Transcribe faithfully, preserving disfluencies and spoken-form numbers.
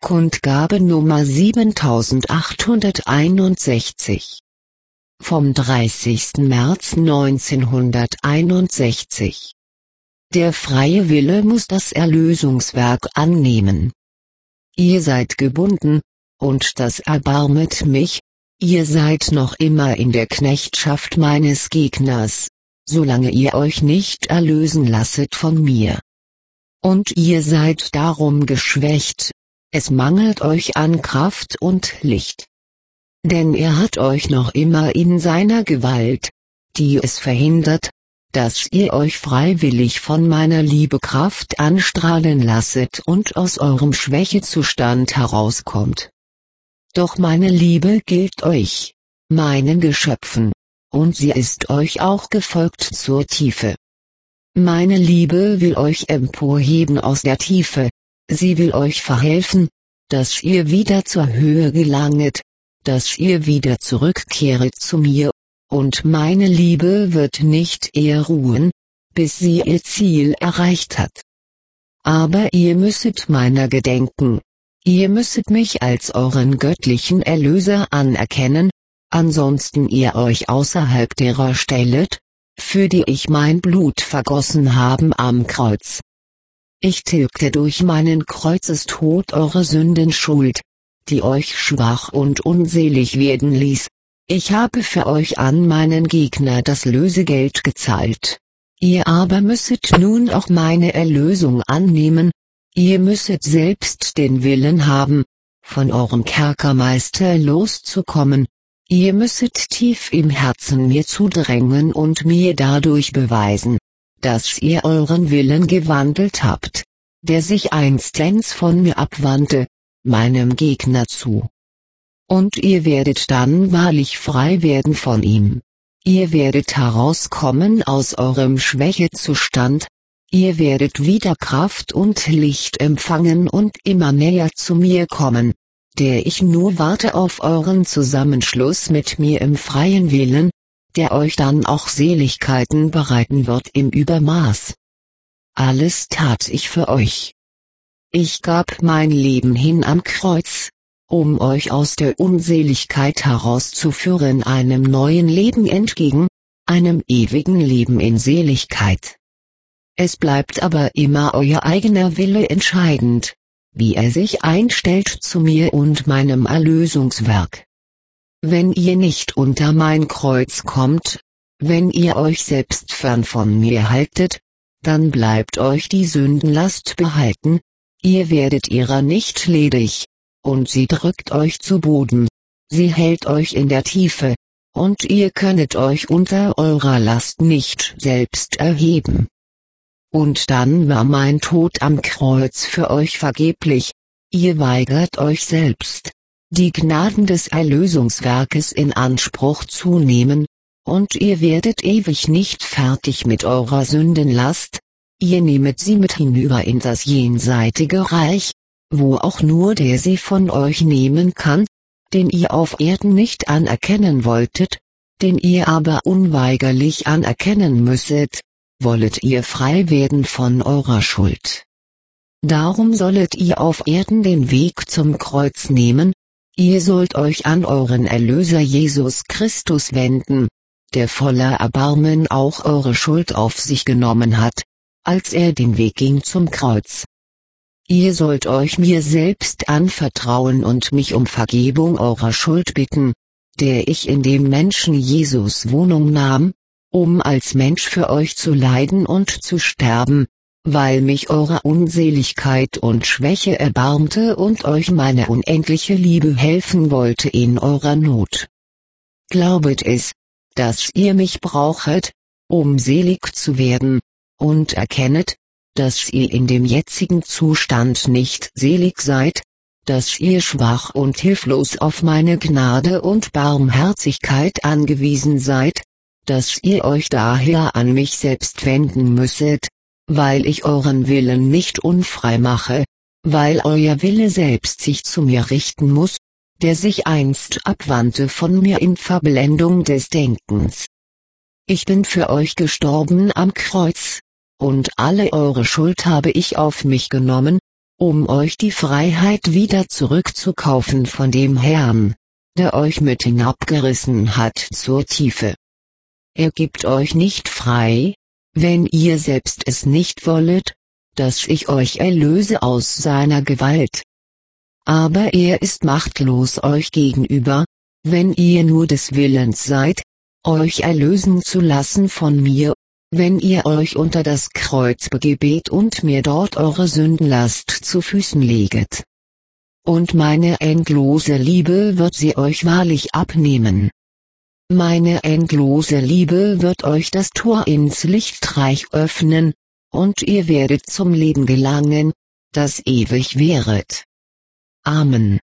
Kundgabe Nummer siebentausendachthunderteinundsechzig. Vom dreißigsten März neunzehnhunderteinundsechzig. Der freie Wille muss das Erlösungswerk annehmen. Ihr seid gebunden, und das erbarmet mich, ihr seid noch immer in der Knechtschaft meines Gegners, solange ihr euch nicht erlösen lasset von mir. Und ihr seid darum geschwächt, es mangelt euch an Kraft und Licht. Denn er hat euch noch immer in seiner Gewalt, die es verhindert, dass ihr euch freiwillig von meiner Liebe Kraft anstrahlen lasset und aus eurem Schwächezustand herauskommt. Doch meine Liebe gilt euch, meinen Geschöpfen, und sie ist euch auch gefolgt zur Tiefe. Meine Liebe will euch emporheben aus der Tiefe, sie will euch verhelfen, dass ihr wieder zur Höhe gelanget, dass ihr wieder zurückkehret zu mir, und meine Liebe wird nicht eher ruhen, bis sie ihr Ziel erreicht hat. Aber ihr müsset meiner gedenken, ihr müsset mich als euren göttlichen Erlöser anerkennen, ansonsten ihr euch außerhalb derer stellet, für die ich mein Blut vergossen haben am Kreuz. Ich tilgte durch meinen Kreuzestod eure Sündenschuld, die euch schwach und unselig werden ließ. Ich habe für euch an meinen Gegner das Lösegeld gezahlt. Ihr aber müsset nun auch meine Erlösung annehmen, ihr müsset selbst den Willen haben, von eurem Kerkermeister loszukommen, ihr müsset tief im Herzen mir zudrängen und mir dadurch beweisen, dass ihr euren Willen gewandelt habt, der sich einstens von mir abwandte, meinem Gegner zu. Und ihr werdet dann wahrlich frei werden von ihm. Ihr werdet herauskommen aus eurem Schwächezustand, ihr werdet wieder Kraft und Licht empfangen und immer näher zu mir kommen, der ich nur warte auf euren Zusammenschluss mit mir im freien Willen, der euch dann auch Seligkeiten bereiten wird im Übermaß. Alles tat ich für euch. Ich gab mein Leben hin am Kreuz, um euch aus der Unseligkeit herauszuführen einem neuen Leben entgegen, einem ewigen Leben in Seligkeit. Es bleibt aber immer euer eigener Wille entscheidend, wie er sich einstellt zu mir und meinem Erlösungswerk. Wenn ihr nicht unter mein Kreuz kommt, wenn ihr euch selbst fern von mir haltet, dann bleibt euch die Sündenlast behalten, ihr werdet ihrer nicht ledig, und sie drückt euch zu Boden, sie hält euch in der Tiefe, und ihr könnet euch unter eurer Last nicht selbst erheben. Und dann war mein Tod am Kreuz für euch vergeblich, ihr weigert euch selbst, die Gnaden des Erlösungswerkes in Anspruch zu nehmen, und ihr werdet ewig nicht fertig mit eurer Sündenlast, ihr nehmet sie mit hinüber in das jenseitige Reich, wo auch nur der sie von euch nehmen kann, den ihr auf Erden nicht anerkennen wolltet, den ihr aber unweigerlich anerkennen müsset, wollet ihr frei werden von eurer Schuld. Darum sollet ihr auf Erden den Weg zum Kreuz nehmen, ihr sollt euch an euren Erlöser Jesus Christus wenden, der voller Erbarmen auch eure Schuld auf sich genommen hat, als er den Weg ging zum Kreuz. Ihr sollt euch mir selbst anvertrauen und mich um Vergebung eurer Schuld bitten, der ich in dem Menschen Jesus Wohnung nahm, um als Mensch für euch zu leiden und zu sterben, weil mich eure Unseligkeit und Schwäche erbarmte und euch meine unendliche Liebe helfen wollte in eurer Not. Glaubet es, dass ihr mich brauchet, um selig zu werden, und erkennet, dass ihr in dem jetzigen Zustand nicht selig seid, dass ihr schwach und hilflos auf meine Gnade und Barmherzigkeit angewiesen seid, dass ihr euch daher an mich selbst wenden müsset, weil ich euren Willen nicht unfrei mache, weil euer Wille selbst sich zu mir richten muss, der sich einst abwandte von mir in Verblendung des Denkens. Ich bin für euch gestorben am Kreuz, und alle eure Schuld habe ich auf mich genommen, um euch die Freiheit wieder zurückzukaufen von dem Herrn, der euch mit hinabgerissen hat zur Tiefe. Er gibt euch nicht frei, wenn ihr selbst es nicht wollet, dass ich euch erlöse aus seiner Gewalt. Aber er ist machtlos euch gegenüber, wenn ihr nur des Willens seid, euch erlösen zu lassen von mir, wenn ihr euch unter das Kreuz begebet und mir dort eure Sündenlast zu Füßen leget. Und meine endlose Liebe wird sie euch wahrlich abnehmen. Meine endlose Liebe wird euch das Tor ins Lichtreich öffnen, und ihr werdet zum Leben gelangen, das ewig währet. Amen.